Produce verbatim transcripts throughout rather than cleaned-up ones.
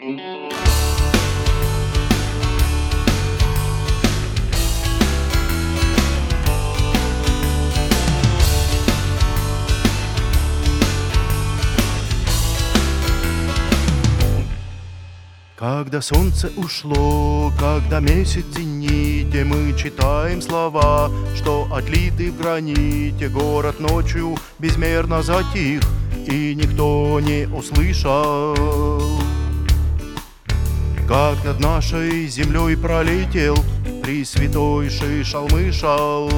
Когда солнце ушло, когда месяц в зените, мы читаем слова, что отлиты в граните. Город ночью безмерно затих, и никто не услышал, как над нашей землей пролетел пресвятой Шишал-Мышал.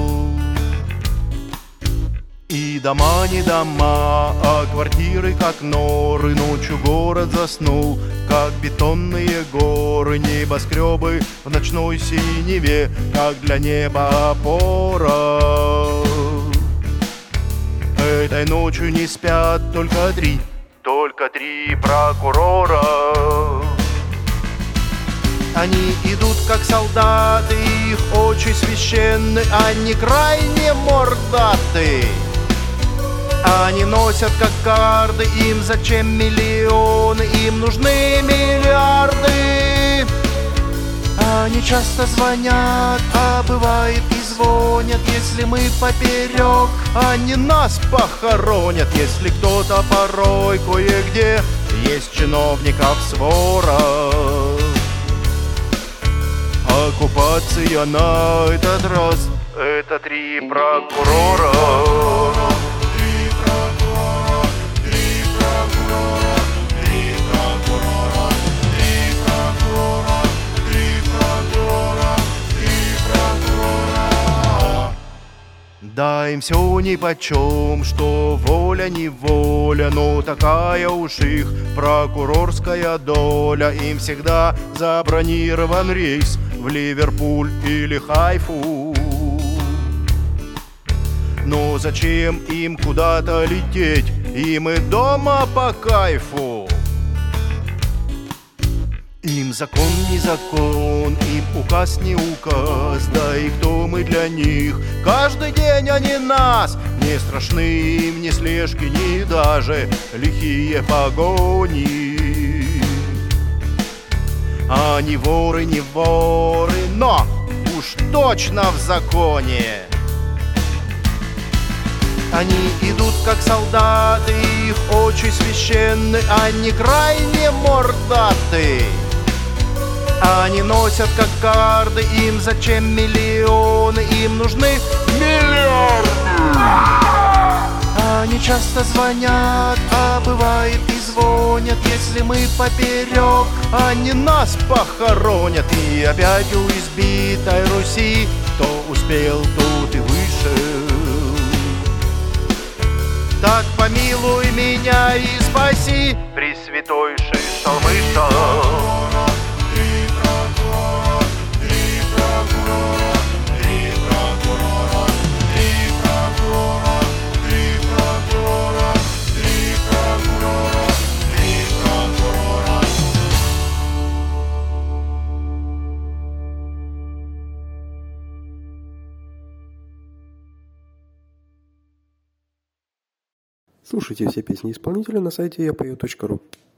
И дома не дома, а квартиры как норы. Ночью город заснул, как бетонные горы. Небоскребы в ночной синеве, как для неба опора. Этой ночью не спят только три, только три прокурора. Они идут как солдаты, их очи священны, они крайне мордаты. Они носят как карды, им зачем миллионы, им нужны миллиарды. Они часто звонят, а бывает и звонят, если мы поперек, они нас похоронят. Если кто-то порой кое-где, есть чиновников свора. Оккупация на этот раз — это три прокурора. Да, им все нипочем, что воля не воля, но такая уж их прокурорская доля. Им всегда забронирован рейс в Ливерпуль или Хайфу. Но зачем им куда-то лететь? Им и дома по кайфу. Им закон не закон, им указ не указ, да и кто мы для них? Каждый день они нас, не страшны им ни слежки, ни даже лихие погони. Они воры не воры, но уж точно в законе. Они идут как солдаты, их очи священны, они крайне мордаты. Они носят как карды, им зачем миллионы, им нужны миллиарды. Они часто звонят, а бывает и звонят, если мы поперек, они нас похоронят. И опять у избитой Руси, кто успел, тот и вышел. Так помилуй меня и спаси, пресвятой Шишал-Мышал. Слушайте все песни исполнителя на сайте я пою точка ру.